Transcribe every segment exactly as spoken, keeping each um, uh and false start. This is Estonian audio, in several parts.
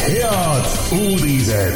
head uudised.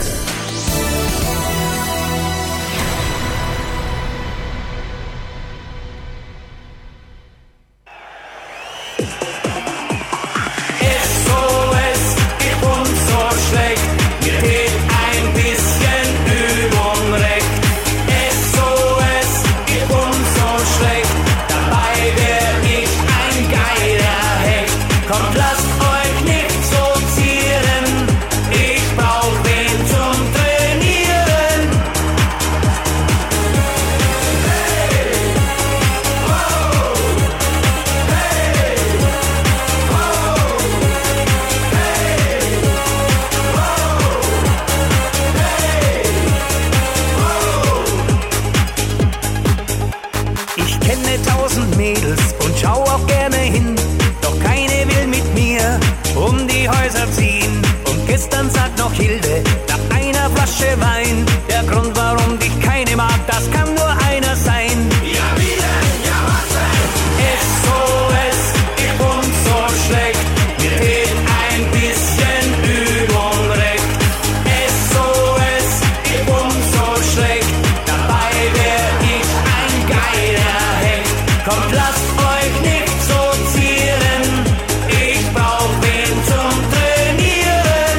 Gestern sagt noch Hilde, nach einer Flasche Wein, der Grund, warum dich keine mag, das kann nur einer sein. Ja, wie denn? Ja, was denn? S O S, ich bin so schlecht, mir fehlt ein bisschen Übung recht. S O S, ich bin so schlecht, dabei wär ich ein geiler Hecht. Kommt, lasst euch nicht so zieren, ich brauch wen zum Trainieren.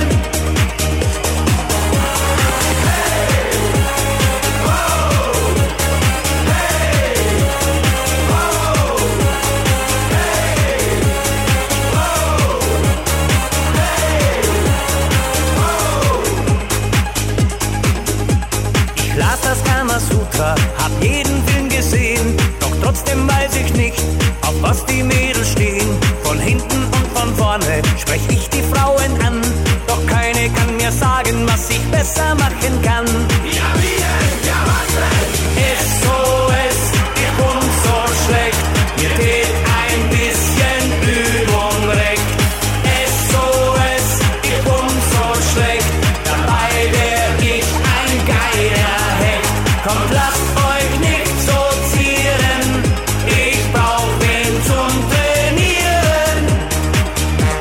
Ich las das Kamasutra, hab jeden Film gesehen, doch trotzdem weiß ich nicht, auf was die Mädels stehen. Von hinten und von vorne sprech ich die Frauen an, doch keine kann mir sagen, was ich besser machen kann. Ja, wie denn? Ja, was denn? S O S, ich bin so schlecht, mir fehlt ein bisschen Übung recht. S O S, ich bin so schlecht, dabei wär ich ein geiler Hecht. Kommt, lasst euch nicht so zieren, ich brauch wen zum Trainieren.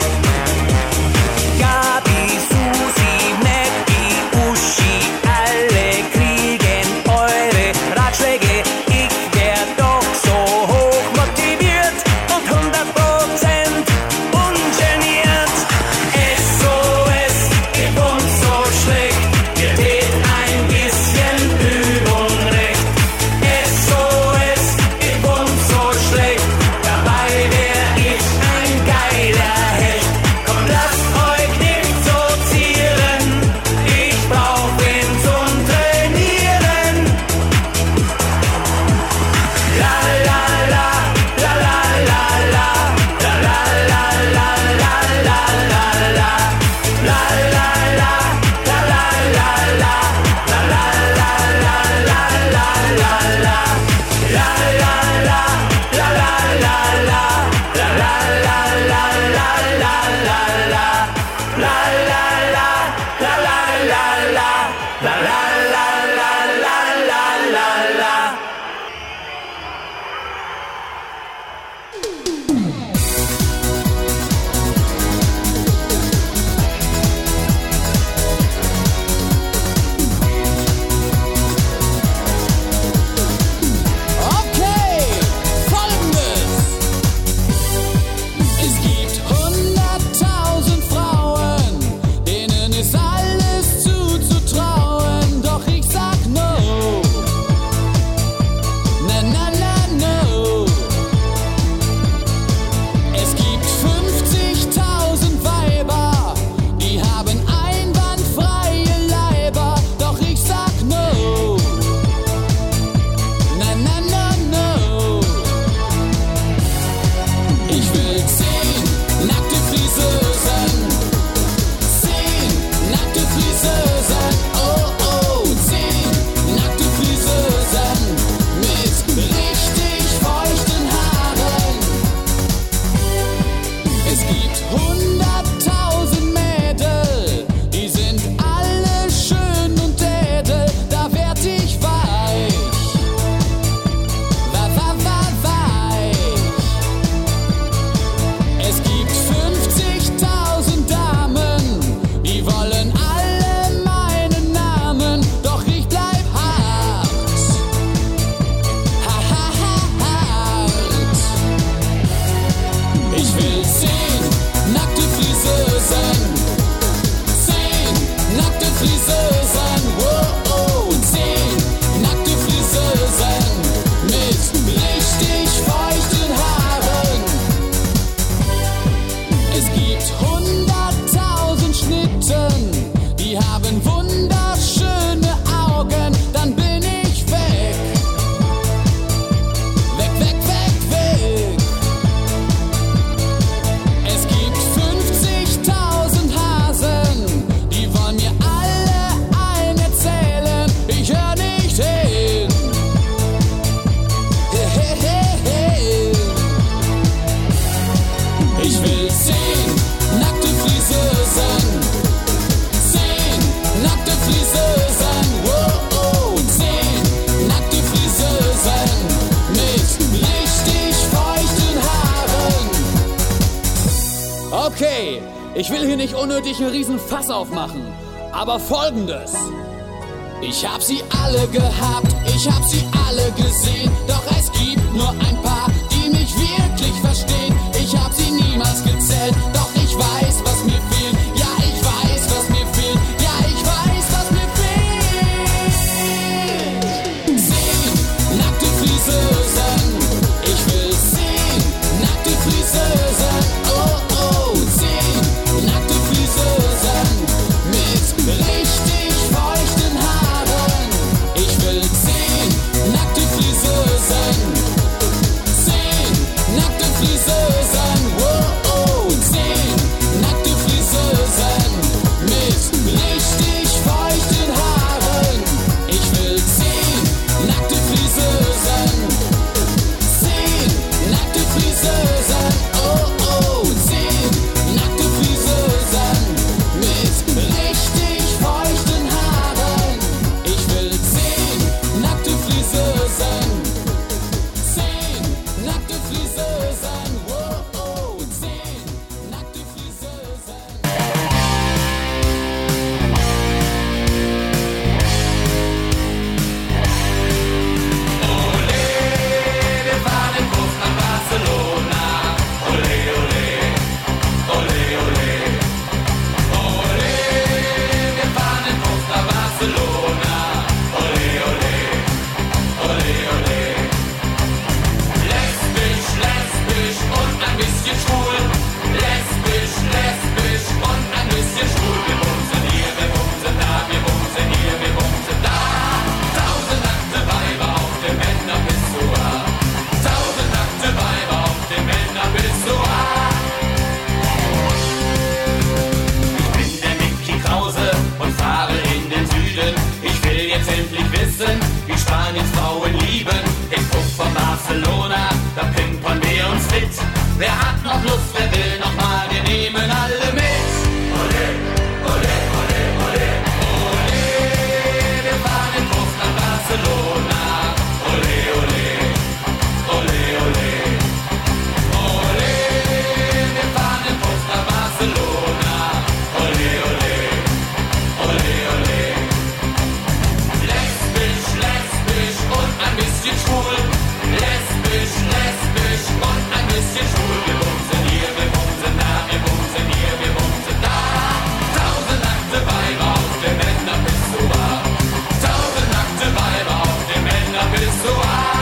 Gabi, Susi, Maggie, Uschi, alle Es gibt hunderttausend Schnitten, die haben wunderschöne Augen, dann bin ich weg. Weg, weg, weg, weg. Es gibt fünfzigtausend Hasen, die wollen mir alle eine erzählen, ich hör nicht hin. He, he, he, he. Ich will zehn nackte Friseusen, zehn nackte Friseusen, oh, oh, zehn nackte Friseusen mit richtig feuchten Haaren. Okay, ich will hier nicht unnötig einen riesen Fass aufmachen, aber Folgendes. Ich hab sie alle gehabt, ich hab sie alle gesehen, doch es gibt nur ein paar, die mich wirklich verstehen. Ich hab sie niemals gezählt, doch ich weiß, was mir fehlt. Ja, ich weiß, was mir fehlt. Ja, ich weiß, was mir fehlt. Zehn nackte Friseusen, ich will zehn nackte Friseusen. Oh, oh, zehn nackte Friseusen mit richtig feuchten Haaren. Ich will zehn nackte Friseusen, zehn nackte Friseusen, oh, oh, zehn nackte Friseusen mit richtig feuchten Haaren. Ich will zehn nackte Friseusen, zehn nackte Friseusen, oh, oh, zehn nackte Friseusen mit richtig feuchten Haaren. Ich will zehn nackte Friseusen, zehn nackte Friseusen, oh, oh, zehn nackte Friseusen. Wir fahren im Bus nach Barcelona. Ole, ole, ole, ole. Ole, wir fahren im Bus nach Barcelona. Ole, ole, ole, ole. Lesbisch, lesbisch und ein bisschen schwul. Lesbisch, lesbisch und ein bisschen schwul. Wir bumsen hier, wir bumsen da, wir bumsen hier, wir bumsen da. Tausend nackte Weiber auf dem Männerpissoir. Tausend nackte Weiber auf dem Männerpissoir. Ich bin der Mickey Krause und fahre in den Süden. Ich will jetzt endlich wissen, wie Spaniens Frauen lieben. Im Puff von Barcelona, da pimpern wir uns fit. Wer hat noch Lust, wer will noch mal, wir nehmen alle mit. Ole, ole, ole, ole, ole. Wir fahren im Puff nach Barcelona. Ole, ole, ole, ole. Ole, wir fahren im Puff nach Barcelona. Ole, ole, ole, ole. Lesbisch, lesbisch und ein bisschen schwul. Lesbisch, lesbisch und ein bisschen schwul. Wir bumsen hier, wir bumsen da, wir bumsen hier, wir bumsen da. Tausend nackte Weiber auf dem Männerpissoir. Tausend nackte Weiber auf dem Männerpissoir.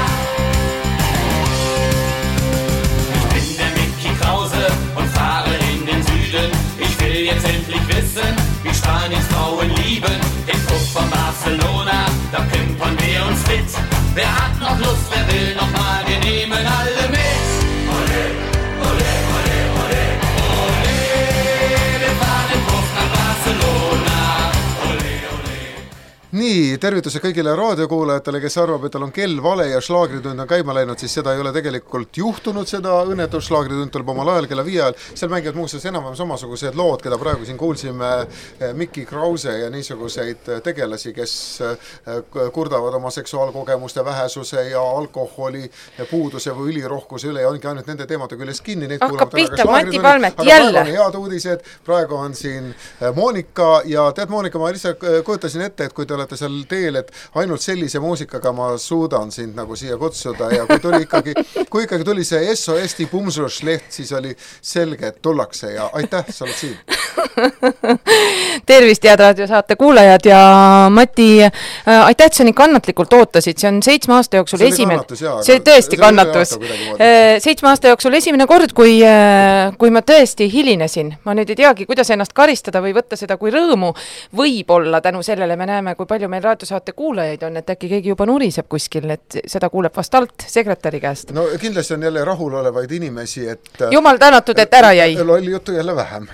Ich bin der Mickey Krause und fahre in den Süden. Ich will jetzt endlich wissen, wie Spaniens Frauen lieben. Im Puff von Barcelona, da pimpern wir uns fit. Wer hat noch Lust, wer will noch mal, wir nehmen alle mit. Ole, ole, ole, ole, ole. Wir fahren im Puff nach Barcelona. Ole, ole. Nii, tervituse kõigile raadiokuulajatele, kes arvab, et tal on kell vale ja šlaagritund on käima läinud, siis seda ei ole tegelikult juhtunud, seda õnnetus šlaagritund tuleb omal ajal kella viie ajal. Seal mängivad muuseas enam-vähem samasugused lood, keda praegu siin kuulsime, Mickey Krause ja niisuguseid tegelasi, kes kurdavad oma seksuaalkogemuste vähesuse ja alkoholi puuduse või ülirohkuse üle ja ongi ainult nende teemade küljes kinni. Hakkab pihta Mati Palmet jälle. Head uudised, praegu on siin Monika ja tead Monika, ma lihtsalt kujutasin ette, et kui te olete seal teel, et ainult sellise muusikaga ma suudan sind nagu siia kutsuda ja kui tuli ikkagi, kui ikkagi tuli see S O S-ti Pumsrush leht, siis oli selge, et tullakse ja aitäh, sa oled siin. Tervist, head raadiosaate kuulajad ja Mati, äh, aitäh, et sa nii kannatlikult ootasid, see on seitsme aasta jooksul see esimene, kannatus, jah, see tõesti see kannatus, seitsme aasta jooksul esimene kord, kui, kui ma tõesti hilinesin, ma nüüd ei teagi, kuidas ennast karistada või võtta seda kui rõõmu, võib-olla tänu sellele me näeme, kui palju meil raadiosaate kuulajaid on, et äkki keegi juba nuriseb kuskil, et seda kuuleb vast alt sekretäri käest. No kindlasti on jälle rahulolevaid inimesi, et jumal tänatud, et ära jäi. Lolli juttu jälle vähem.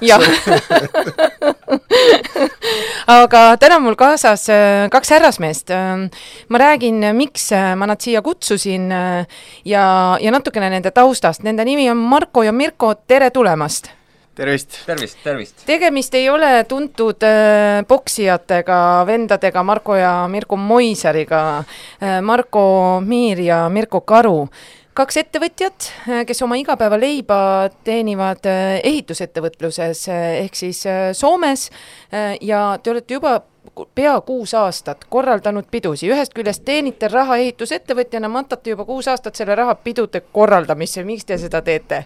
Aga täna mul kaasas kaks härrasmeest. Ma räägin, miks ma nad siia kutsusin ja, ja natukene nende taustast. Nende nimi on Marko ja Mirko, tere tulemast! Tervist! Tervist, tervist! Tegemist ei ole tuntud äh, boksijatega, vendadega Marko ja Mirko Moisariga, äh, Marko Miir ja Mirko Karu. Kaks ettevõtjat, kes oma igapäeva leiba teenivad ehitusettevõtluses ehk siis Soomes ja te olete juba pea kuus aastat korraldanud pidusi. Ühest küljest teenite raha ehitusettevõtjana, matate juba kuus aastat selle raha pidude korraldamisse. Miks te seda teete?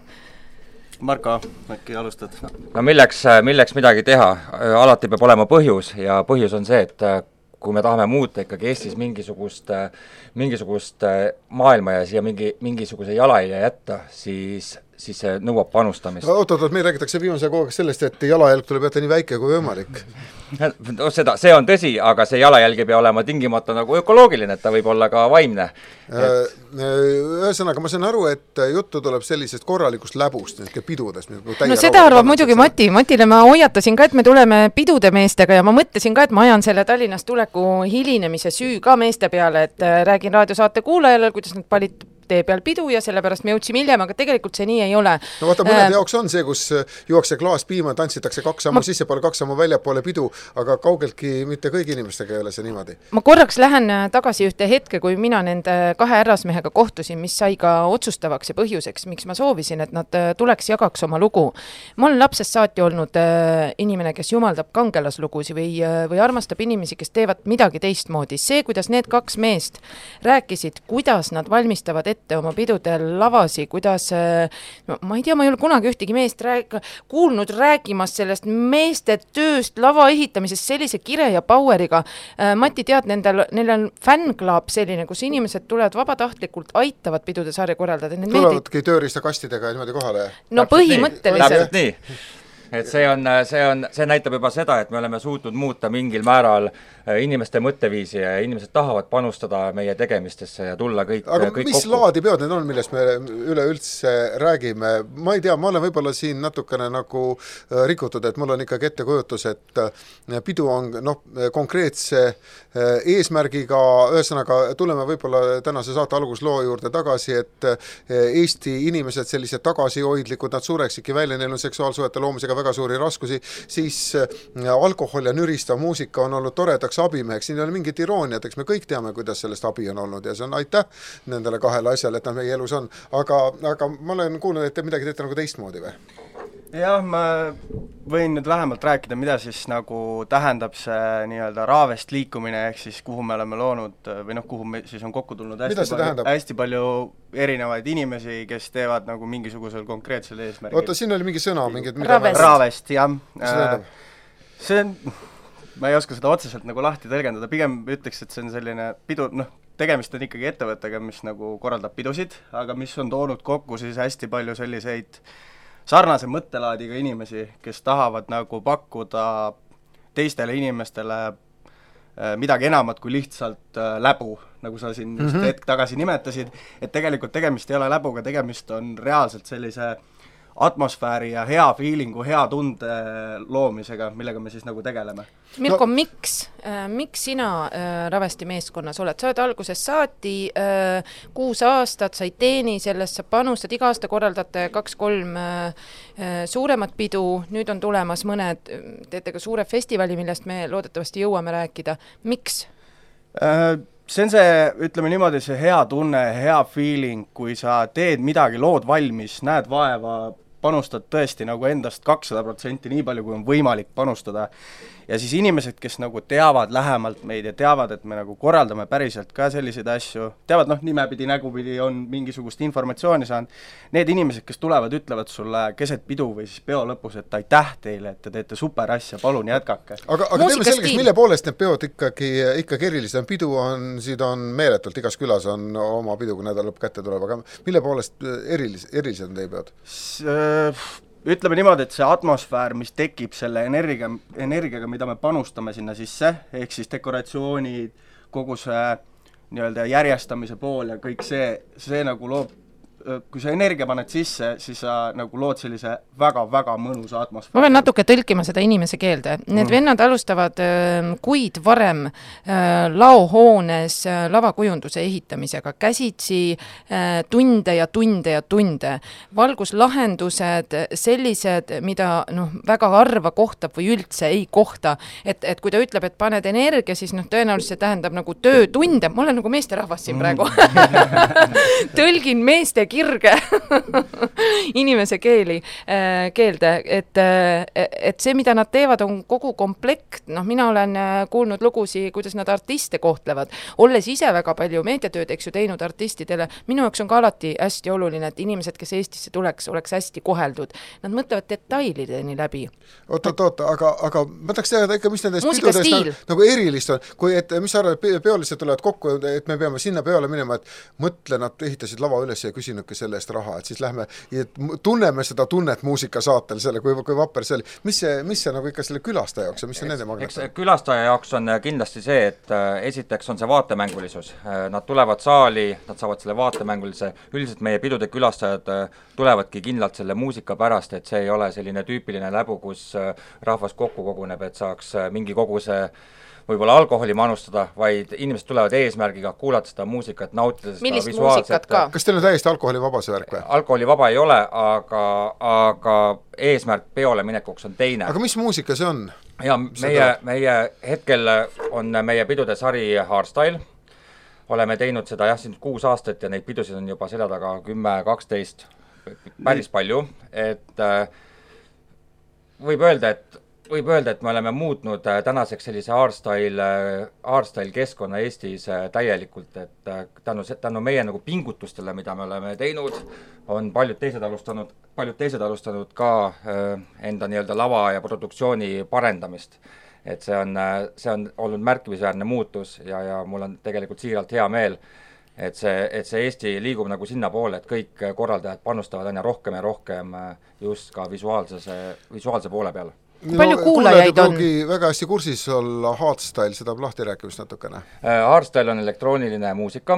Marko, äkki alustad? No milleks, milleks midagi teha? Alati peab olema põhjus ja põhjus on see, et kui me tahame muuta ikkagi Eestis mingisugust, mingisugust maailma ja siia mingi, mingisuguse jalajälje jätta, siis, siis see nõuab panustamist. Oot, oot, oot, meil räägitakse viimase kogu aeg sellest, et jalajälg tuleb jätta nii väike kui võimalik. No, seda, see on tõsi, aga see jalajälg ei pea olema tingimata nagu ökoloogiline, et ta võib olla ka vaimne. Et... Ühesõnaga, ma saan aru, et juttu tuleb sellisest korralikust läbust, pidudest. No seda arvab muidugi Mati. Matile ma hoiatasin ka, et me tuleme pidude meestega ja ma mõtlesin ka, et ma ajan selle Tallinnast tuleku hilinemise süü ka meeste peale, et räägin raadiosaate kuulajale, kuidas nad palit tee peal pidu ja sellepärast me jõudsime hiljem, aga tegelikult see nii ei ole. No vaata, mõned äh, jaoks on see, kus juokse klaas piima, tantsitakse kaks sammu ma... sissepoole, kaks sammu väljapoole pidu, aga kaugeltki mitte kõigi inimestega ei ole see niimoodi. Ma korraks lähen tagasi ühte hetke, kui mina nende kahe härrasmehega kohtusin, mis sai ka otsustavaks ja põhjuseks, miks ma soovisin, et nad tuleks jagaks oma lugu. Ma olen lapsest saati olnud äh, inimene, kes jumaldab kangelaslugusi või, äh, või armastab inimesi, kes teevad midagi teistmoodi. See, kuidas need kaks meest rääkisid, kuidas nad valmistavad ette oma pidudel lavasi, kuidas, no ma ei tea, ma ei ole kunagi ühtegi meest rääk, kuulnud rääkimas sellest meeste tööst lava ehitamisest sellise kire ja poweriga. Mati, tead, nendel, neil on fännklaab selline, kus inimesed tulevad vabatahtlikult, aitavad pidude saare korraldada. Tulevadki meeldid... tööriistakastidega niimoodi kohale? No täpselt põhimõtteliselt. Nii. Et see on, see on, see näitab juba seda, et me oleme suutnud muuta mingil määral inimeste mõtteviisi ja inimesed tahavad panustada meie tegemistesse ja tulla kõik, aga kõik mis kokku. Laadi peod need on, millest me üleüldse räägime? Ma ei tea, ma olen võib-olla siin natukene nagu rikutud, et mul on ikkagi ettekujutus, et pidu on noh, konkreetse eesmärgiga, ühesõnaga tuleme võib-olla tänase saate algusloo juurde tagasi, et Eesti inimesed sellised tagasihoidlikud, nad sureksidki välja, neil on seksuaalsuhete loomisega väga suuri raskusi, siis alkohol ja nüristav muusika on olnud toredaks abimeheks, siin ei ole mingit irooniat, eks me kõik teame, kuidas sellest abi on olnud ja see on aitäh nendele kahele asjale, et nad meie elus on, aga, aga ma olen kuulnud, et te midagi teete nagu teistmoodi või? Jah, ma võin nüüd vähemalt rääkida, mida siis nagu tähendab see nii-öelda raavest liikumine, ehk siis kuhu me oleme loonud või noh, kuhu me siis on kokku tulnud hästi palju, hästi palju erinevaid inimesi, kes teevad nagu mingisugusel konkreetsel eesmärgil. Oota, siin oli mingi sõna, mingid raavest, raavest, jah. Äh, see on, ma ei oska seda otseselt nagu lahti tõlgendada, pigem ütleks, et see on selline pidu, noh, tegemist on ikkagi ettevõttega, mis nagu korraldab pidusid, aga mis on toonud kokku siis hästi palju selliseid sarnase mõttelaadiga inimesi, kes tahavad nagu pakkuda teistele inimestele midagi enamat kui lihtsalt läbu, nagu sa siin just mm-hmm. hetk tagasi nimetasid, et tegelikult tegemist ei ole läbuga, tegemist on reaalselt sellise atmosfääri ja hea feelingu, hea tunde loomisega, millega me siis nagu tegeleme. Mirko, no. miks, äh, miks sina äh, Ravesti meeskonnas oled? Sa oled alguses saati äh, kuus aastat, sa ei teeni sellest, sa panustad, iga aasta korraldate kaks-kolm äh, suuremat pidu, nüüd on tulemas mõned, teete ka suure festivali, millest me loodetavasti jõuame rääkida. Miks? Äh, see on see, ütleme niimoodi, see hea tunne, hea feeling, kui sa teed midagi, lood valmis, näed vaeva, panustad tõesti nagu endast kakssada protsenti nii palju, kui on võimalik panustada. Ja siis inimesed, kes nagu teavad lähemalt meid ja teavad, et me nagu korraldame päriselt ka selliseid asju, teavad noh, nimepidi, nägupidi on mingisugust informatsiooni saanud, need inimesed, kes tulevad, ütlevad sulle keset pidu või siis peo lõpus, et aitäh teile, et te teete super asja, palun jätkake. Aga, aga teeme selgeks, mille poolest need peod ikkagi, ikkagi erilised on, pidu on, siid on meeletult, igas külas on oma pidu, kui nädal lõpp kätte tuleb, aga mille poolest erilis, erilised on teie peod? S ütleme niimoodi, et see atmosfäär, mis tekib selle energia, energiaga, mida me panustame sinna sisse, ehk siis dekoratsioonid, kogu see nii-öelda järjestamise pool ja kõik see, see nagu loob, kui sa energia paned sisse, siis sa nagu lood sellise väga-väga mõnusa atmosfääri. Ma pean natuke tõlkima seda inimese keelde. Need mm. vennad alustavad äh, kuid varem äh, laohoones äh, lavakujunduse ehitamisega, käsitsi äh, tunde ja tunde ja tunde. Valguslahendused, sellised, mida noh, väga harva kohtab või üldse ei kohta. Et, et kui ta ütleb, et paned energia, siis noh, tõenäoliselt see tähendab nagu töötunde. Ma olen nagu meesterahvas siin praegu. Tõlgin meeste kirge inimese keeli, keelde, et, et see, mida nad teevad, on kogu komplekt. Noh, mina olen kuulnud lugusi, kuidas nad artiste kohtlevad. Olles ise väga palju meediatööd, eks ju, teinud artistidele, minu jaoks on ka alati hästi oluline, et inimesed, kes Eestisse tuleks, oleks hästi koheldud. Nad mõtlevad detailideni läbi. Oot, oot, oot, aga, aga ma tahaks teada ikka, mis nendest pidudest nagu, nagu erilist on, kui, et mis sa arvad, peolised tulevad kokku, et me peame sinna peole minema, et mõtle, nad ehitasid lava üles ja küsinud selle eest raha, et siis lähme ja tunneme seda tunnet muusikasaatel selle, kui, kui vapper see oli. Mis see, mis see nagu ikka selle külastaja jaoks ja mis see nende magnet on? Külastaja jaoks on kindlasti see, et esiteks on see vaatemängulisus. Nad tulevad saali, nad saavad selle vaatemängulise. Üldiselt meie pidude külastajad tulevadki kindlalt selle muusika pärast, et see ei ole selline tüüpiline läbu, kus rahvas kokku koguneb, et saaks mingi koguse võib-olla alkoholi manustada, vaid inimesed tulevad eesmärgiga kuulata seda muusikat, nautida seda millist visuaalset. Ka? Kas teil on täiesti alkoholivaba see värk või? Alkoholivaba ei ole, aga, aga eesmärk peole minekuks on teine. Aga mis muusika see on? Ja meie, meie hetkel on meie pidude sari Hardstyle. Oleme teinud seda jah, siin kuus aastat ja neid pidusid on juba selja taga kümme, kaksteist, päris palju, et võib öelda, et võib öelda, et me oleme muutnud tänaseks sellise hardstyle, hardstyle keskkonna Eestis täielikult, et tänu, tänu meie nagu pingutustele, mida me oleme teinud, on paljud teised alustanud, paljud teised alustanud ka enda nii-öelda lava ja produktsiooni parendamist. Et see on, see on olnud märkimisväärne muutus ja, ja mul on tegelikult siiralt hea meel, et see, et see Eesti liigub nagu sinna poole, et kõik korraldajad panustavad aina rohkem ja rohkem just ka visuaalse, visuaalse poole peale. Palju no, kuulajaid on? Väga hästi kursis olla Hardstyle, seda lahti rääkimist natukene. Hardstyle on elektrooniline muusika,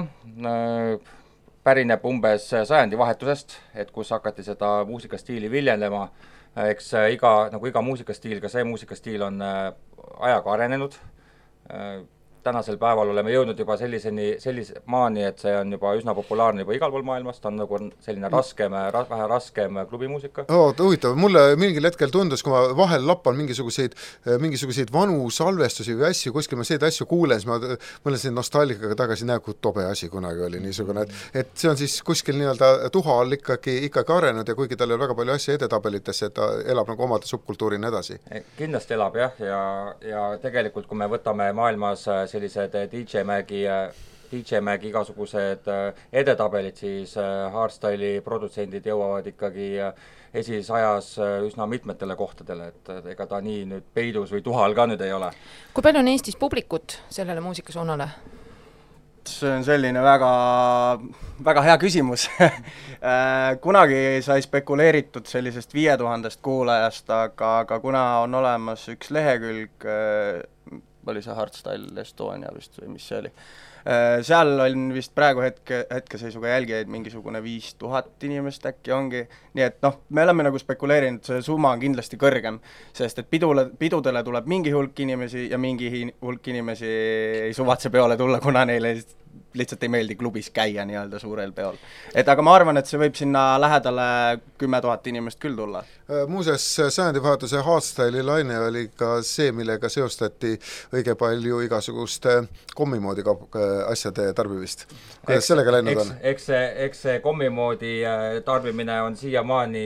pärineb umbes sajandi vahetusest, et kus hakati seda muusikastiili viljelema. Eks iga, nagu iga muusikastiil, ka see muusikastiil on ajaga arenenud. Tänasel päeval oleme jõudnud juba selliseni, sellise maani, et see on juba üsna populaarne juba igal pool maailmas, ta on nagu selline raskem, ra, vähe raskem klubimuusika. Oo, huvitav, mulle mingil hetkel tundus, kui ma vahel lappan mingisuguseid, mingisuguseid vanu salvestusi või asju, kuskil ma neid asju kuulen, siis ma mõtlesin nostalgikaga tagasi, näe, kui tobe asi kunagi oli niisugune, et, et see on siis kuskil nii-öelda tuha all ikkagi, ikkagi arenud ja kuigi tal ei ole väga palju asja edetabelitesse, et ta elab nagu omade subkultuurina edasi. Kindlasti elab jah, ja, ja tegelikult kui me võtame maailmas sellised D J Magi, D J Magi igasugused edetabelid, siis Hardstyle'i produtsendid jõuavad ikkagi esisajas üsna mitmetele kohtadele, et ega ta nii nüüd peidus või tuhal ka nüüd ei ole. Kui palju on Eestis publikut sellele muusikasoonale? See on selline väga, väga hea küsimus. Kunagi sai spekuleeritud sellisest viie tuhandest kuulajast, aga, aga kuna on olemas üks lehekülg, oli see Hardstyle Estonia vist või mis see oli. Seal on vist praegu hetke, hetkeseisuga jälgijaid mingisugune viis tuhat inimest äkki ongi, nii et noh, me oleme nagu spekuleerinud, see summa on kindlasti kõrgem, sest et pidule, pidudele tuleb mingi hulk inimesi ja mingi hulk inimesi ei suvatse peole tulla, kuna neile lihtsalt ei meeldi klubis käia nii-öelda suurel peol. Et aga ma arvan, et see võib sinna lähedale kümme tuhat inimest küll tulla. Muuseas, sajandivahetuse Hardstyle'i laine oli ka see, millega seostati õige palju igasuguste kommimoodi asjade tarbimist. Kuidas eks, sellega läinud on? Eks, eks see, eks see kommimoodi tarbimine on siiamaani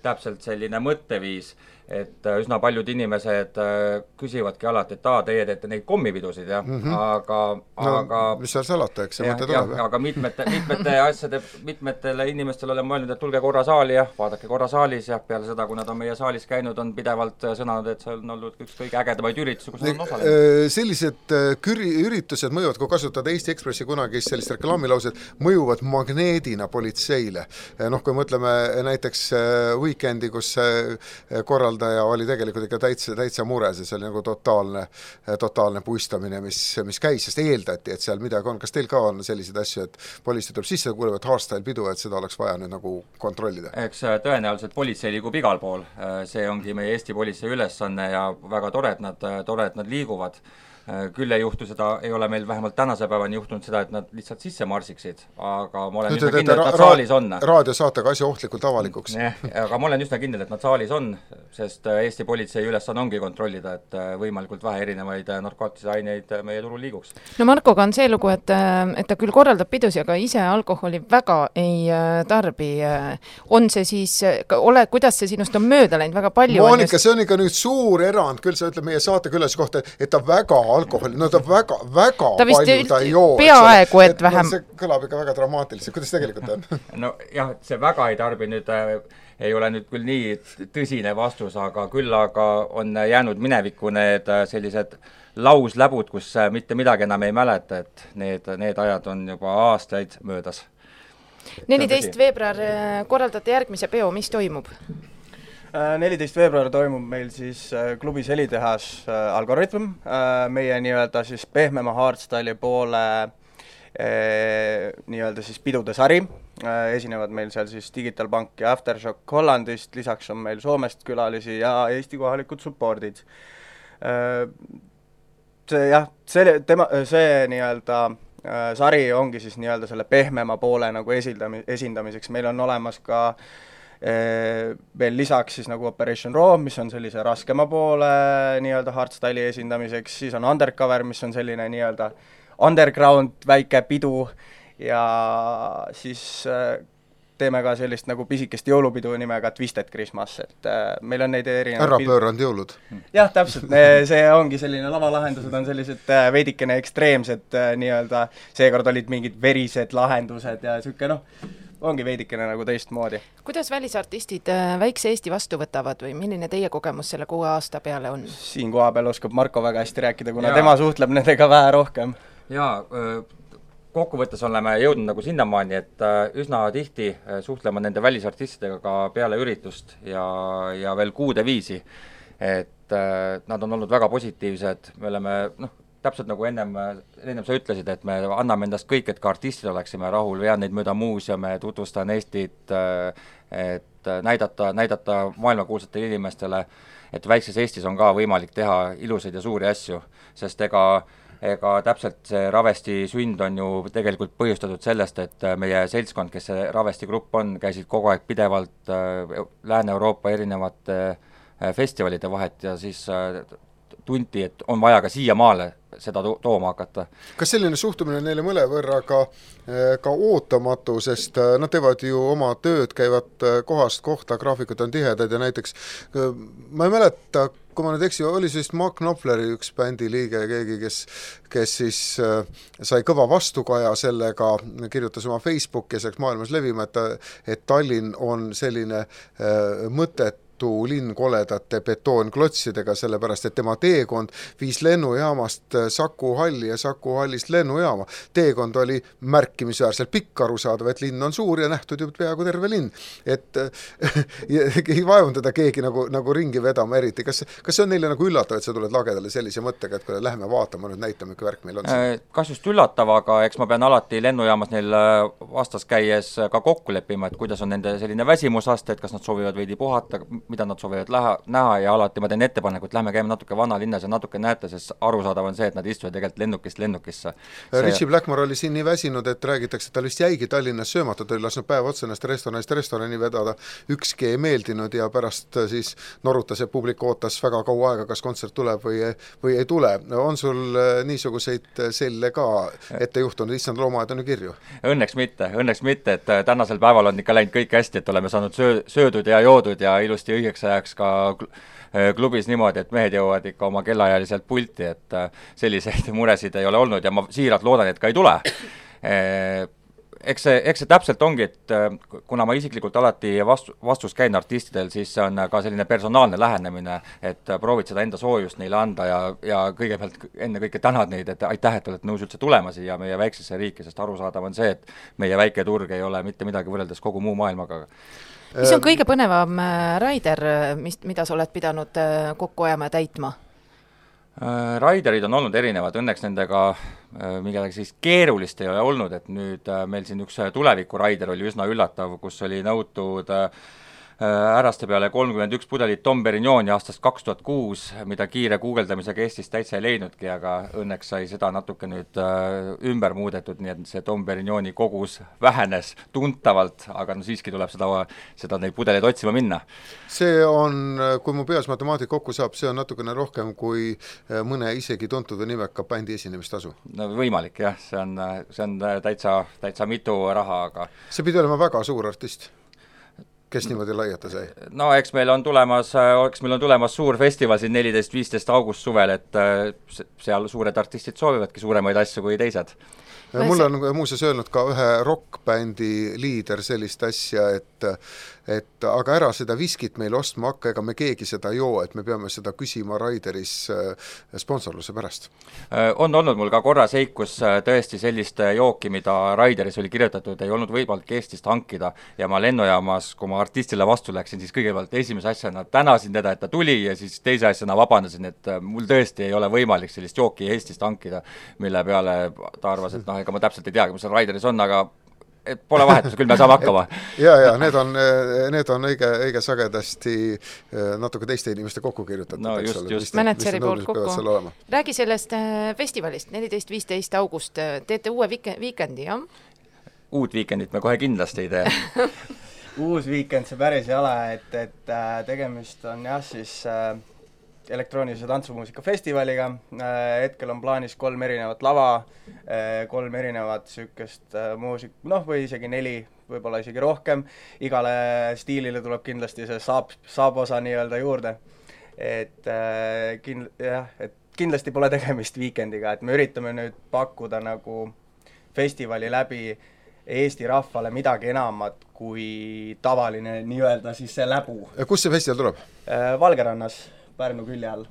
täpselt selline mõtteviis, et üsna paljud inimesed küsivadki alati, et aa, teie teete neid kommipidusid, jah, mm -hmm. aga, no, aga mis seal salata, eks see mõte tuleb. aga mitmete, mitmete asjade, mitmetele inimestele olen mõelnud, et tulge korra saali ja vaadake korra saalis ja peale seda, kui nad on meie saalis käinud, on pidevalt sõnanud, et see on olnud üks kõige ägedamaid üritusi, kus nad on osalenud. Sellised küri, üritused mõjuvad, kui kasutada Eesti Ekspressi kunagi sellist reklaamilaused, mõjuvad magneedina politseile. Noh, kui mõtleme näiteks weekendi, kus korral ja oli tegelikult ikka täitsa, täitsa mures ja see oli nagu totaalne, totaalne puistamine, mis, mis käis, sest eeldati, et seal midagi on. Kas teil ka on selliseid asju, et politsei tuleb sisse ja kuulevad hardstyle pidu, et seda oleks vaja nüüd nagu kontrollida? Eks tõenäoliselt politsei liigub igal pool. See ongi meie Eesti politsei ülesanne ja väga tore, et nad, tore, et nad liiguvad. Küll ei juhtu seda, ei ole meil vähemalt tänase päevani juhtunud seda, et nad lihtsalt sisse marsiksid, aga ma olen no, üsna kindel, et nad saalis on. Raadiosaatega asja ohtlikult avalikuks. Aga ma olen üsna kindel, et nad saalis on, sest Eesti politsei ülesanne ongi kontrollida, et võimalikult vähe erinevaid narkootilisi aineid meie turul liiguks. No Markoga on see lugu, et, et ta küll korraldab pidusi, aga ise alkoholi väga ei tarbi. On see siis, ole, kuidas see sinust on mööda läinud väga palju? Monika, just... see on ikka nüüd suur erand, küll sa ütleb meie saatekülase kohta, et ta väga alkoholi, no ta väga, väga ta palju ta ei joo. Peaaegu, et, et vähem. See kõlab ikka väga dramaatiliselt. Kuidas tegelikult on? No jah, see väga ei tarbi nüüd äh, ei ole nüüd küll nii tõsine vastus, aga küll aga on jäänud minevikku need sellised lausläbud, kus mitte midagi enam ei mäleta, et need, need ajad on juba aastaid möödas. neliteist veebruar korraldate järgmise peo, mis toimub? neliteist veebruar toimub meil siis klubis Helitehas Algorithm, meie nii-öelda siis pehmema hardstyle'i poole nii-öelda siis pidude sari, esinevad meil seal siis Digital Bank ja Aftershock Hollandist, lisaks on meil Soomest külalisi ja Eesti kohalikud supportid. See jah, see, tema, see nii-öelda sari ongi siis nii-öelda selle pehmema poole nagu esindami, esindamiseks, meil on olemas ka veel lisaks siis nagu Operation Raw, mis on sellise raskema poole nii-öelda hardstyle'i esindamiseks, siis on Undercover, mis on selline nii-öelda underground väike pidu ja siis teeme ka sellist nagu pisikest jõulupidu nimega Twisted Christmas, et meil on neid erinevaid ära pööranud jõulud. Jah, täpselt, see ongi selline lavalahendused on sellised veidikene ekstreemsed nii-öelda, seekord olid mingid verised lahendused ja siuke noh, ongi veidikene nagu teistmoodi. Kuidas välisartistid väikse Eesti vastu võtavad või milline teie kogemus selle kuue aasta peale on? Siin koha peal oskab Marko väga hästi rääkida, kuna ja. tema suhtleb nendega vähe rohkem. Jaa, kokkuvõttes oleme jõudnud nagu sinnamaani, et üsna tihti suhtlema nende välisartistidega ka peale üritust ja, ja veel kuude viisi, et nad on olnud väga positiivsed, me oleme, noh, täpselt nagu ennem, ennem sa ütlesid, et me anname endast kõik, et ka artistid oleksime rahul, vean neid mööda muuseume, tutvustan Eestit, et näidata, näidata maailmakuulsatele inimestele, et väikses Eestis on ka võimalik teha ilusaid ja suuri asju, sest ega ega täpselt see Ravesti sünd on ju tegelikult põhjustatud sellest, et meie seltskond, kes see Ravesti grupp on, käisid kogu aeg pidevalt Lääne-Euroopa erinevate festivalide vahet ja siis tunti, et on vaja ka siia maale seda to- tooma hakata. Kas selline suhtumine neile mõle võrra ka, ka ootamatu, sest nad teevad ju oma tööd, käivad kohast kohta, graafikud on tihedad ja näiteks ma ei mäleta, kui ma nüüd eksi, oli siis Mark Knopfleri üks bändi liige, keegi, kes, kes siis äh, sai kõva vastukaja sellega, kirjutas oma Facebooki ja selleks maailmas levima, et, et Tallinn on selline äh, mõtet linn koledate betoonklotsidega, sellepärast et tema teekond viis lennujaamast Saku halli ja Saku hallist lennujaama. Teekond oli märkimisväärselt pikk, arusaadav, et linn on suur ja nähtud ju peaaegu terve linn. Et ei vaevun teda keegi nagu, nagu ringi vedama eriti. Kas, kas see on neile nagu üllatav, et sa tuled lagedale sellise mõttega, et kui läheme vaatama, nüüd näitame, kui värk meil on siin? Kas just üllatav, aga eks ma pean alati lennujaamas neil vastas käies ka kokku leppima, et kuidas on nende selline väsimusaste, et kas nad soovivad veidi puhata, mida nad soovivad läha, näha ja alati ma teen ettepaneku, et lähme käime natuke vanalinnas ja natuke näete, sest arusaadav on see, et nad istuvad tegelikult lennukist lennukisse. See... Richie Blackmore oli siin nii väsinud, et räägitakse, et tal vist jäigi Tallinnas söömata, ta oli lasknud päev otsa ennast restoranist restorani vedada, ükski ei meeldinud ja pärast siis norutas ja publik ootas väga kaua aega, kas kontsert tuleb või, või ei tule. On sul niisuguseid selle ka ette juhtunud, issand loomaaed on ju kirju? Õnneks mitte, õnneks mitte, et tänasel päeval on ikka läinud kõik hästi, et oleme saanud söö, söödud ja joodud ja ilusti õigeks ajaks ka klubis niimoodi, et mehed jõuavad ikka oma kellaajal sealt pulti, et selliseid muresid ei ole olnud ja ma siiralt loodan, et ka ei tule. Eks see, eks see täpselt ongi, et kuna ma isiklikult alati vastu, vastus käin artistidel, siis see on ka selline personaalne lähenemine, et proovid seda enda soojust neile anda ja, ja kõigepealt enne kõike tänad neid, et aitäh, et olete nõus üldse tulema siia meie väiksesse riiki, sest arusaadav on see, et meie väike turg ei ole mitte midagi võrreldes kogu muu maailmaga. Mis on kõige põnevam Raider, mis, mida sa oled pidanud kokku ajama ja täitma? Raiderid on olnud erinevad, õnneks nendega midagi siis keerulist ei ole olnud, et nüüd meil siin üks tuleviku Raider oli üsna üllatav, kus oli nõutud äraste peale kolmkümmend üks pudelit Dom Perignoni aastast kaks tuhat kuus, mida kiire guugeldamisega Eestis täitsa ei leidnudki, aga õnneks sai seda natuke nüüd ümber muudetud, nii et see Dom Perignoni kogus vähenes tuntavalt, aga no siiski tuleb seda, seda neid pudeleid otsima minna. See on, kui mu peas matemaatik kokku saab, see on natukene rohkem kui mõne isegi tuntud või nimeka bändi esinemistasu. No võimalik jah, see on, see on täitsa, täitsa mitu raha, aga see pidi olema väga suur artist. Kes niimoodi laiata sai? No eks meil on tulemas, eks meil on tulemas suur festival siin neliteist viisteist august suvel, et seal suured artistid soovivadki suuremaid asju kui teised. Mulle on muuseas öelnud ka ühe rockbändi liider sellist asja, et, et aga ära seda viskit meil ostma hakka, ega me keegi seda joo, et me peame seda küsima Raideris sponsorluse pärast. On olnud mul ka korra seik, kus tõesti sellist jooki, mida Raideris oli kirjutatud, ei olnud võimalik Eestist hankida ja ma lennujaamas, kui ma artistile vastu läksin, siis kõigepealt esimese asjana tänasin teda, et ta tuli ja siis teise asjana vabandasin, et mul tõesti ei ole võimalik sellist jooki Eestist hankida, mille peale ta arvas, et noh, ega ma täpselt ei teagi, mis seal Raideris on, aga et pole vahetus, küll me saame hakkama. ja, ja need on, need on õige, õige sagedasti natuke teiste inimeste kokku kirjutatud. No just, just. Mänetseri poolt kokku. Räägi sellest festivalist, neliteist viisteist august, teete uue viikendi, jah? Uut viikendit me kohe kindlasti ei tee. Uus viikend see päris ei ole, et, et tegemist on jah siis elektroonilise tantsumuusika festivaliga, hetkel on plaanis kolm erinevat lava, kolm erinevat sükest muusik, noh või isegi neli, võib-olla isegi rohkem, igale stiilile tuleb kindlasti see saab, saab osa nii-öelda juurde, et, kind, jah, et kindlasti pole tegemist viikendiga, et me üritame nüüd pakkuda nagu festivali läbi Eesti rahvale midagi enamat kui tavaline nii-öelda siis see läbu. Kus see festival tuleb? Valgerannas. Pärnu külje all.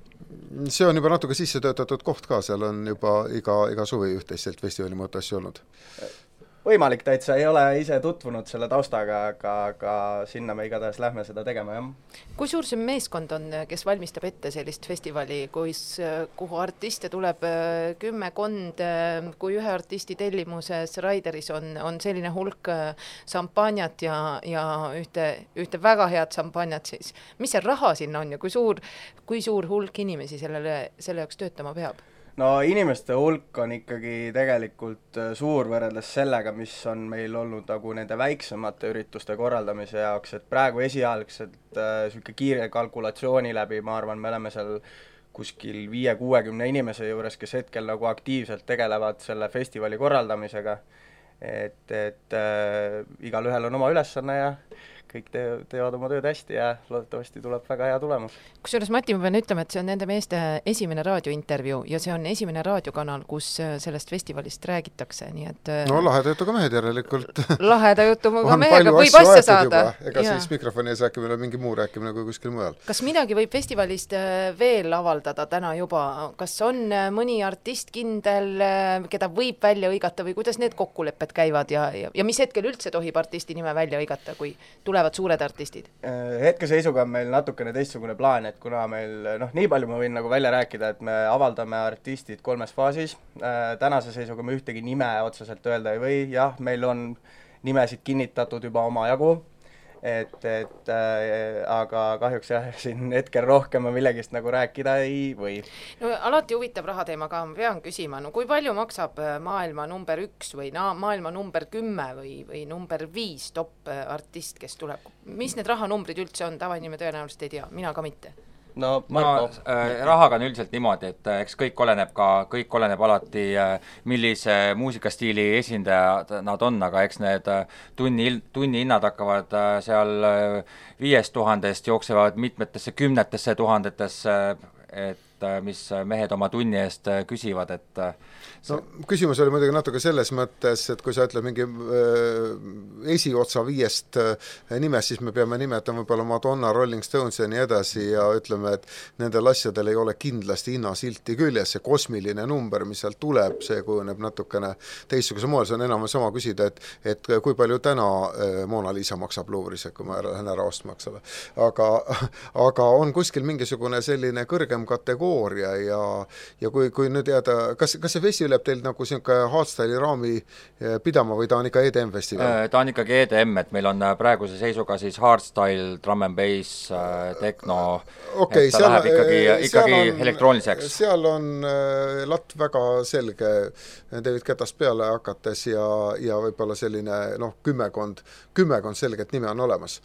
See on juba natuke sisse töötatud koht ka, seal on juba iga, iga suvi üht-teist festivali mõõta asju olnud. Võimalik täitsa, ei ole ise tutvunud selle taustaga, aga, aga sinna me igatahes lähme seda tegema, jah. Kui suur see meeskond on, kes valmistab ette sellist festivali, kus, kuhu artiste tuleb kümme kond, kui ühe artisti tellimuses Raideris on, on selline hulk šampanjat ja, ja ühte, ühte väga head šampanjat, siis mis see raha sinna on ja kui suur, kui suur hulk inimesi sellele, selle jaoks töötama peab? No inimeste hulk on ikkagi tegelikult suur võrreldes sellega, mis on meil olnud nagu nende väiksemate ürituste korraldamise jaoks, et praegu esialgselt äh, selline kiire kalkulatsiooni läbi, ma arvan, me oleme seal kuskil viie kuuekümne inimese juures, kes hetkel nagu aktiivselt tegelevad selle festivali korraldamisega, et, et äh, igal ühel on oma ülesanne ja kõik te, teevad oma tööd hästi ja loodetavasti tuleb väga hea tulemus. Kusjuures Mati, ma pean ütlema, et see on nende meeste esimene raadiointervju ja see on esimene raadiokanal, kus sellest festivalist räägitakse, nii et no laheda jutuga mehed järelikult. Laheda jutuga mehega võib asja saada. Ega ja. Siis mikrofoni ees rääkimine mingi muu rääkimine kui kuskil mujal. Kas midagi võib festivalist veel avaldada täna juba? Kas on mõni artist kindel, keda võib välja õigata või kuidas need kokkulepped käivad ja, ja, ja mis hetkel üldse tohib artisti nime välja õigata, kui tuleb suured artistid? Hetkeseisuga on meil natukene teistsugune plaan, et kuna meil, noh, nii palju ma võin nagu välja rääkida, et me avaldame artistid kolmes faasis. Tänase seisuga me ühtegi nime otseselt öelda ei või, jah, meil on nimesid kinnitatud juba oma jagu et, et äh, aga kahjuks jah, siin hetkel rohkem millegist nagu rääkida ei või. No alati huvitav rahateema ka, ma pean küsima, no kui palju maksab maailma number üks või na, maailma number kümme või, või number viis top artist, kes tuleb, mis need rahanumbrid üldse on, tavainime tõenäoliselt ei tea, mina ka mitte. No, Marko. no äh, rahaga on üldiselt niimoodi, et äh, eks kõik oleneb ka, kõik oleneb alati äh, millise muusikastiili esindajad nad on, aga eks need äh, tunni, tunni hinnad hakkavad äh, seal äh, viiest tuhandest jooksevad mitmetesse kümnetesse tuhandetesse, et äh, mis mehed oma tunni eest äh, küsivad, et äh, no küsimus oli muidugi natuke selles mõttes, et kui sa ütled mingi äh, esiotsa viiest äh, nimest, siis me peame nimetama võib-olla Madonna, Rolling Stones ja nii edasi ja ütleme, et nendel asjadel ei ole kindlasti hinnasilti küljes, see kosmiline number, mis sealt tuleb, see kujuneb natukene teistsuguse moel, see on enam sama küsida, et, et kui palju täna äh, Mona Lisa maksab Louvre'is, kui ma lähen ära ostma, eks ole. Aga, aga on kuskil mingisugune selline kõrgem kategooria ja, ja kui, kui nüüd jääda, kas, kas see festival jääb teil nagu selline hardstyle'i raami pidama või ta on ikka E D M festival? Ta on ikkagi E D M, et meil on praeguse seisuga siis hardstyle, drum and bass, techno, okay, et ta seal, läheb ikkagi, ikkagi on, elektrooniliseks. Seal on äh, latt väga selge David Guettast peale hakates ja, ja võib-olla selline noh, kümmekond, kümmekond selget nime on olemas.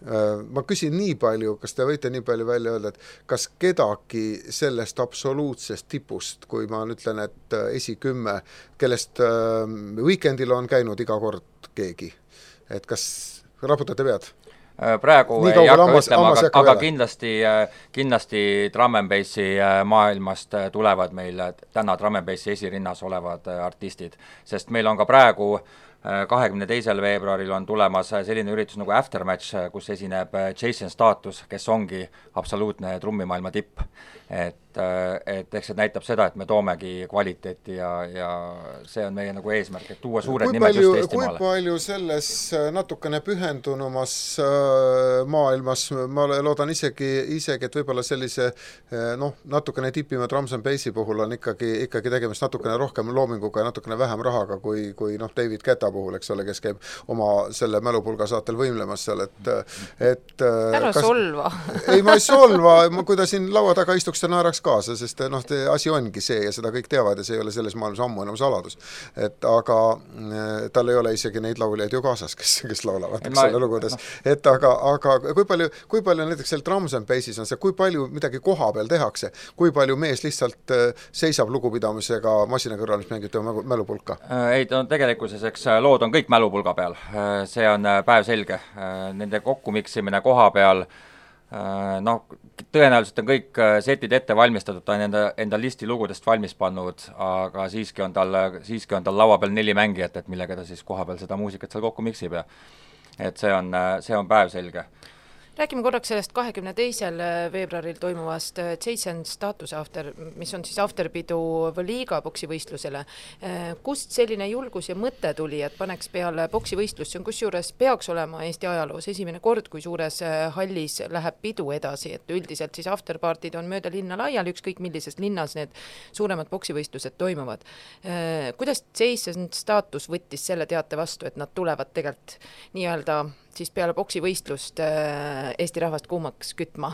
Ma küsin nii palju, kas te võite nii palju välja öelda, et kas kedagi sellest absoluutsest tipust, kui ma ütlen, et esikümme, kellest Weekendil on käinud iga kord keegi, et kas raputate pead? Praegu nii ei hakka ütlema, aga, aga kindlasti, kindlasti drum and bassi maailmast tulevad meil täna drum and bassi esirinnas olevad artistid, sest meil on ka praegu kahekümne teisel veebruaril on tulemas selline üritus nagu Aftermatch, kus esineb Jason Status, kes ongi absoluutne trummimaailma tipp. Et, et eks see näitab seda, et me toomegi kvaliteeti ja, ja see on meie nagu eesmärk, et tuua suured kui nimed palju, just Eestimaale. Kui palju selles natukene pühendunumas maailmas, ma loodan isegi, isegi et võib-olla sellise noh, natukene tipima drums and bassi puhul on ikkagi, ikkagi tegemist natukene rohkem loominguga ja natukene vähem rahaga kui, kui noh, David Guetta puhul, eks ole, kes käib oma selle mälupulga saatel võimlemas seal, et, et ära kas... solva. ei, ma ei solva, kui ta siin laua taga istuks, ta naeraks kaasa, sest noh, asi ongi see ja seda kõik teavad ja see ei ole selles maailmas ammu enam saladus. Et aga tal ei ole isegi neid lauljaid ju kaasas, kes, kes laulavad, eks ole lugudes. Et aga, aga kui palju, kui palju näiteks seal drums and bassis on see, kui palju midagi koha peal tehakse, kui palju mees lihtsalt seisab lugupidamisega masina kõrval, mis mängib tema mälupulka? Ei, no tegelikkuses, eks lood on kõik mälupulga peal, see on päev selge, nende kokkumiksimine koha peal, noh, tõenäoliselt on kõik setid ette valmistatud, ta on enda, enda listi lugudest valmis pannud, aga siiski on tal, siiski on tal laua peal neli mängijat, et millega ta siis koha peal seda muusikat seal kokku miksib ja et see on, see on päev selge. Räägime korraks sellest kahekümne teisel veebruaril toimuvast Jason Status after, mis on siis afterpidu liiga poksivõistlusele. Kust selline julgus ja mõte tuli, et paneks peale poksivõistlus, see on kusjuures peaks olema Eesti ajaloos esimene kord, kui suures hallis läheb pidu edasi, et üldiselt siis afterpartid on mööda linna laial, ükskõik millises linnas need suuremad poksivõistlused toimuvad. Kuidas Jason Status võttis selle teate vastu, et nad tulevad tegelikult nii-öelda siis peale poksivõistlust Eesti rahvast kuumaks kütma?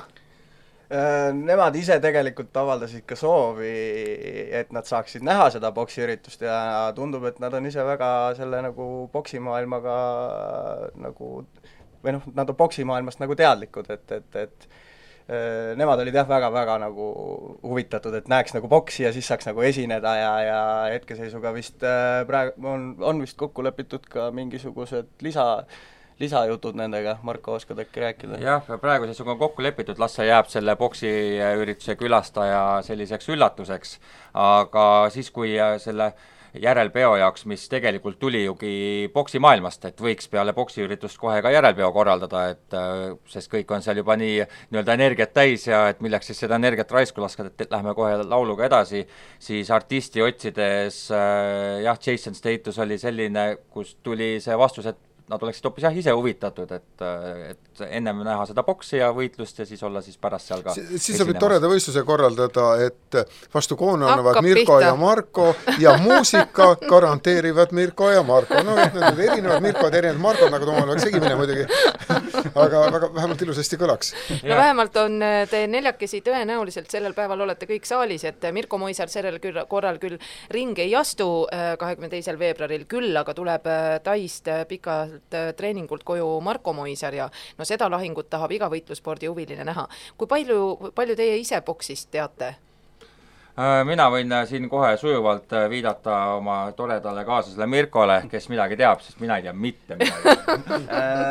Nemad ise tegelikult avaldasid ka soovi, et nad saaksid näha seda poksiüritust ja tundub, et nad on ise väga selle nagu poksimaailmaga nagu, või noh, nad on poksimaailmast nagu teadlikud, et, et, et nemad olid jah väga-väga nagu huvitatud, et näeks nagu poksi ja siis saaks nagu esineda ja, ja hetkeseisuga vist praegu on, on vist kokku lepitud ka mingisugused lisa lisajutud nendega, Marko, oskad äkki rääkida? Jah, praegu siis on kokku lepitud, las see jääb selle poksiürituse külastaja selliseks üllatuseks, aga siis, kui selle järelpeo jaoks, mis tegelikult tuli jugi poksimaailmast, et võiks peale poksiüritust kohe ka järelpeo korraldada, et sest kõik on seal juba nii nii-öelda energiat täis ja et milleks siis seda energiat raisku laskada, et lähme kohe lauluga edasi, siis artisti otsides jah, Jason Status oli selline, kus tuli see vastus, et nad oleksid hoopis jah ise huvitatud, et, et ennem näha seda boksi ja võitlust ja siis olla siis pärast seal ka si siis saab toreda võistluse korraldada, et et vastu koone annavad Hakkab Mirko pihta. ja Marko ja muusika garanteerivad Mirko ja Marko. No et need erinevad Mirkod, erinevad Markod, nagu tomal oleks segi mine muidugi. Aga väga vähemalt ilusasti kõlaks. No vähemalt on te neljakesi tõenäoliselt sellel päeval olete kõik saalis, et Mirko Moisar sellel küll, korral küll ring ei astu kahekümne teisel veebruaril küll, aga tuleb Taist pikalt treeningult koju Marko Moisar ja no seda lahingut tahab iga võitlusspordi huviline näha. Kui palju, palju teie ise boksist teate? Mina võin siin kohe sujuvalt viidata oma toredale kaaslasele Mirkole, kes midagi teab, sest mina ei tea mitte midagi.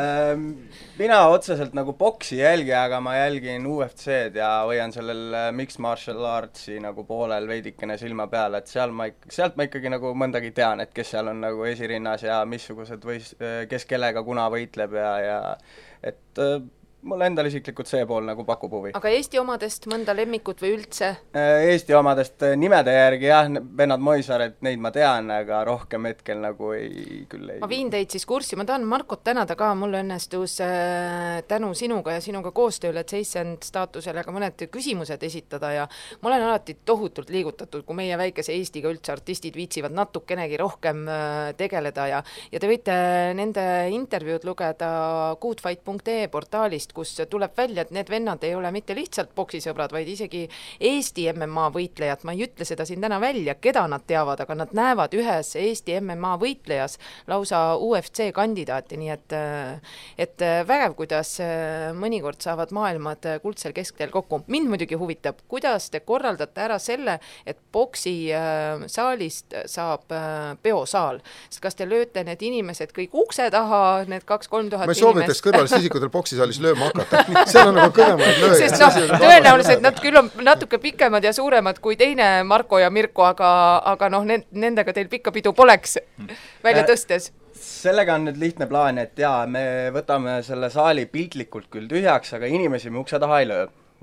Mina otseselt nagu boksi jälgi, aga ma jälgin U F C-d ja hoian sellel Mixed Martial Artsi nagu poolel veidikene silma peal, et seal ma, sealt ma ikkagi nagu mõndagi tean, et kes seal on nagu esirinnas ja missugused võis, kes kellega kuna võitleb ja, ja et mulle endal isiklikult see pool nagu pakub huvi. Aga Eesti omadest mõnda lemmikut või üldse? Eesti omadest nimede järgi jah, vennad Moisar, et neid ma tean, aga rohkem hetkel nagu ei, küll ei. Ma viin teid siis kurssi, ma tahan Markot tänada ka, mul õnnestus äh, tänu sinuga ja sinuga koostööle seisend staatusele ka mõned küsimused esitada ja ma olen alati tohutult liigutatud, kui meie väikese Eestiga üldse artistid viitsivad natukenegi rohkem äh, tegeleda ja, ja te võite nende intervjuud lugeda goodfight punkt ee portaalist, kus tuleb välja, et need vennad ei ole mitte lihtsalt boksisõbrad, vaid isegi Eesti M M A võitlejad. Ma ei ütle seda siin täna välja, keda nad teavad, aga nad näevad ühes Eesti M M A võitlejas lausa U F C kandidaati, nii et, et vägev, kuidas mõnikord saavad maailmad kuldsel keskteel kokku. Mind muidugi huvitab, kuidas te korraldate ära selle, et boksi saalist saab peosaal. Sest kas te lööte need inimesed kõik ukse taha, need kaks-kolm tuhat inimest? Ma ei soovitaks kõrvalist isikutel boksisaalis lööma hakata. Seal on nagu kõvemad lööjad. Sest no, tõenäoliselt nad küll on natuke pikemad ja suuremad kui teine Marko ja Mirko, aga, aga noh, nendega teil pikka pidu poleks välja tõstes. Sellega on nüüd lihtne plaan, et jaa, me võtame selle saali piltlikult küll tühjaks, aga inimesi me ukse taha ei löö.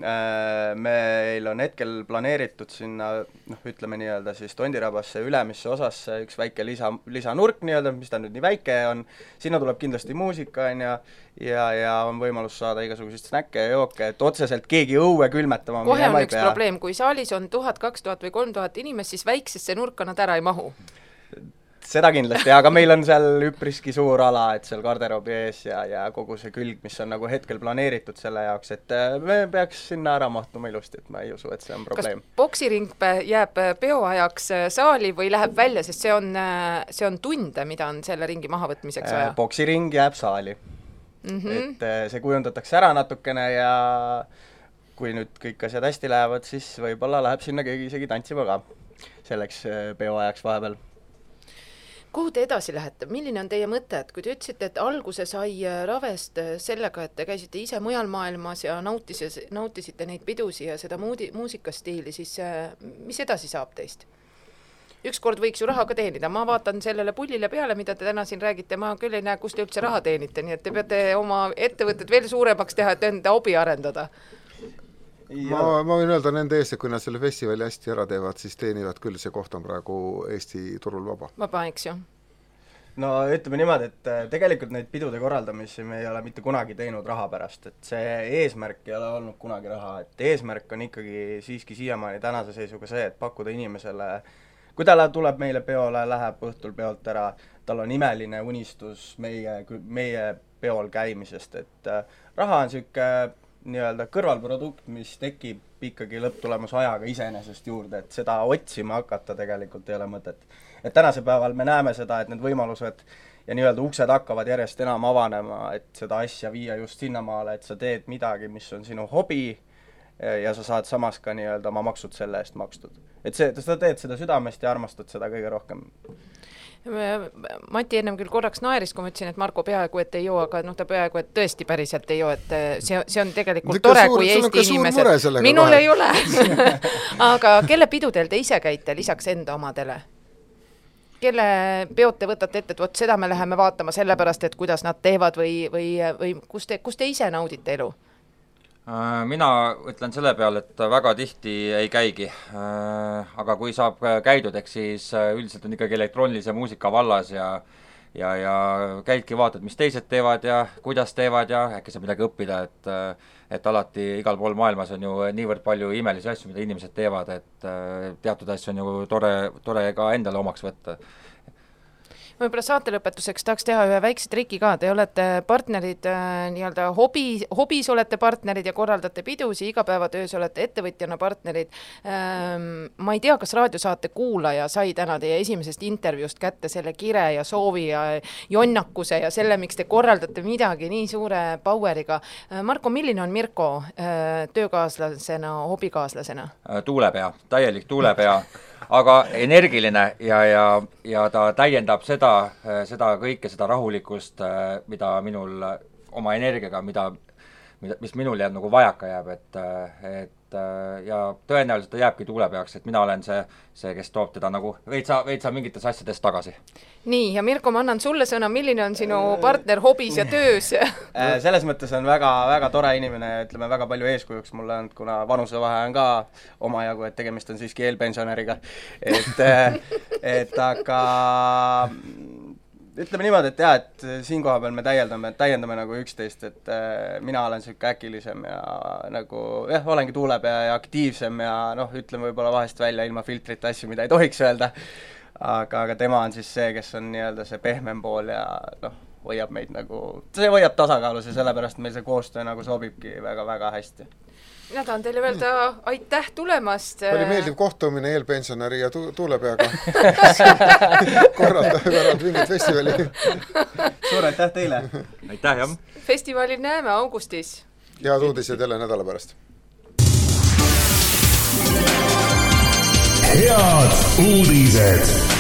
Meil on hetkel planeeritud sinna, noh, ütleme nii-öelda siis Tondirabasse ülemisse osasse üks väike lisa, lisanurk nii-öelda, mis ta nüüd nii väike on, sinna tuleb kindlasti muusika on ja, ja, ja on võimalus saada igasuguseid snäkke ja jooke, et otseselt keegi õue külmetama kohe on üks probleem, kui saalis on tuhat, kaks tuhat või kolm tuhat inimest, siis väiksesse nurka nad ära ei mahu. Seda kindlasti, aga meil on seal üpriski suur ala, et seal garderoobi ees ja, ja kogu see külg, mis on nagu hetkel planeeritud selle jaoks, et me peaks sinna ära mahtuma ilusti, et ma ei usu, et see on probleem. Kas boksiring jääb peoajaks saali või läheb välja, sest see on, see on tunde, mida on selle ringi mahavõtmiseks vaja? Boksiring jääb saali. Mm-hmm. Et see kujundatakse ära natukene ja kui nüüd kõik asjad hästi lähevad, siis võib-olla läheb sinna keegi isegi tantsima ka selleks peoajaks vahepeal. Kuhu te edasi lähete? Milline on teie mõte? Et kui te ütlesite, et alguse sai Ravest sellega, et te käisite ise mujal maailmas ja nautis, nautisite neid pidusi ja seda muudi, muusikastiili, siis mis edasi saab teist? Ükskord võiks ju raha ka teenida. Ma vaatan sellele pullile peale, mida te täna siin räägite. Ma küll ei näe, kus te üldse raha teenite. Nii et te peate oma ettevõtted veel suuremaks teha, et enda hobi arendada. Ma, ma võin öelda nende eest, et kui nad selle festivali hästi ära teevad, siis teenivad küll, see koht on praegu Eesti turul vaba. Vaba, eks ju. No ütleme niimoodi, et tegelikult neid pidude korraldamisi me ei ole mitte kunagi teinud raha pärast, et see eesmärk ei ole olnud kunagi raha, et eesmärk on ikkagi siiski siiamaani tänase seisuga see, et pakkuda inimesele, kui ta tuleb meile peole, läheb õhtul peolt ära, tal on imeline unistus meie, meie peol käimisest, et raha on siuke nii-öelda kõrvalprodukt, mis tekib ikkagi lõpptulemus ajaga iseenesest juurde, et seda otsima hakata tegelikult ei ole mõtet. Et tänase päeval me näeme seda, et need võimalused ja nii-öelda uksed hakkavad järjest enam avanema, et seda asja viia just sinnamaale, et sa teed midagi, mis on sinu hobi ja sa saad samas ka nii-öelda oma maksud selle eest makstud. Et see, sa teed seda südamest ja armastad seda kõige rohkem. Mati ennem küll korraks naeris, kui ma ütlesin, et Marko peaaegu, et ei joo, aga noh, ta peaaegu, et tõesti päriselt ei joo, et see, see on tegelikult tore, suur, kui Eesti inimesed. Minul vahe. Ei ole. Aga kelle pidudel te ise käite lisaks enda omadele? Kelle peod te võtate ette, et võt, seda me läheme vaatama sellepärast, et kuidas nad teevad või, või, või kus, te, kus te ise naudite elu? Mina ütlen selle peale, et väga tihti ei käigi, aga kui saab käidud, eks siis üldiselt on ikkagi elektroonilise muusika vallas ja, ja, ja käidki vaatad, mis teised teevad ja kuidas teevad ja äkki saab midagi õppida, et et alati igal pool maailmas on ju niivõrd palju imelisi asju, mida inimesed teevad, et teatud asju on ju tore, tore ka endale omaks võtta. Võib-olla saate lõpetuseks tahaks teha ühe väikse triki ka, te olete partnerid nii-öelda hobi, hobis olete partnerid ja korraldate pidusi, igapäevatöös olete ettevõtjana partnerid. Ma ei tea, kas raadiosaate kuulaja sai täna teie esimesest intervjuust kätte selle kire ja soovi ja jonnakuse ja selle, miks te korraldate midagi nii suure poweriga. Marko, milline on Mirko töökaaslasena, hobikaaslasena? Tuulepea, täielik tuulepea. Aga energiline ja, ja, ja ta täiendab seda, seda kõike, seda rahulikust, mida minul oma energiaga, mida, mida, mis minul jääb nagu vajaka jääb, et, et ja tõenäoliselt ta jääbki tuulepeaks, et mina olen see, see, kes toob teda nagu veitsa, veitsa mingites asjades tagasi. Nii, ja Mirko, ma annan sulle sõna, milline on sinu partner hobis ja töös? Selles mõttes on väga, väga tore inimene, ütleme väga palju eeskujuks mulle on, kuna vanusevahe on ka omajagu, et tegemist on siiski eelpensionäriga. Et, et aga ütleme niimoodi, et jah, et siin koha peal me täiendame, täiendame nagu üksteist, et äh, mina olen selline äkilisem ja nagu jah, olengi tuulepea ja aktiivsem ja noh, ütleme võib-olla vahest välja ilma filtrite asju, mida ei tohiks öelda, aga, aga tema on siis see, kes on nii-öelda see pehmem pool ja noh, hoiab meid nagu, see hoiab tasakaalus ja sellepärast meil see koostöö nagu sobibki väga-väga hästi. Mina tahan teile öelda aitäh tulemast. Oli meeldiv kohtumine eelpensionäri ja tu tuulepeaga. Korralda korrald mingit festivali. Suur aitäh teile. Aitäh, jah. Festivalil näeme augustis. Ja uudised jälle nädala pärast. Head uudised.